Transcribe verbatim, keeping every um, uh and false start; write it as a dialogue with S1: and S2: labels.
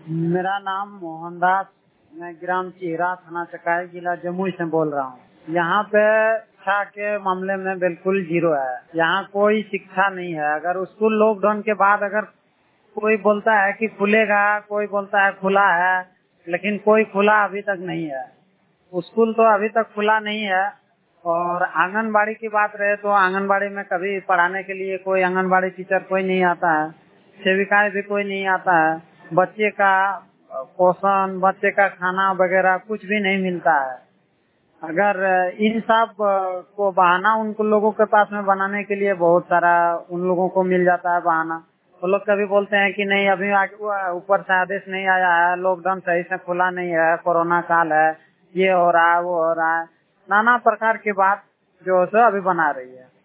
S1: मेरा नाम मोहनदास, मैं ग्राम चीरा, थाना चकाई, जिला जमुई से बोल रहा हूँ। यहाँ पे शिक्षा के मामले में बिल्कुल जीरो है। यहाँ कोई शिक्षा नहीं है। अगर स्कूल लॉकडाउन के बाद अगर कोई बोलता है कि खुलेगा, कोई बोलता है खुला है, लेकिन कोई खुला अभी तक नहीं है। स्कूल तो अभी तक खुला नहीं है। और आंगनबाड़ी की बात रहे तो आंगनबाड़ी में कभी पढ़ाने के लिए कोई आंगनबाड़ी टीचर कोई नहीं आता है, सेविकाएं भी कोई नहीं आता है। बच्चे का पोषण, बच्चे का खाना वगैरह कुछ भी नहीं मिलता है। अगर इन सब को बहाना उन लोगों के पास में बनाने के लिए बहुत सारा उन लोगों को मिल जाता है बहाना। वो लोग कभी बोलते हैं कि नहीं अभी ऊपर से आदेश नहीं आया है, लॉकडाउन सही से खुला नहीं है, कोरोना काल है, ये हो रहा है वो हो रहा है, नाना प्रकार की बात जो है अभी बना रही है।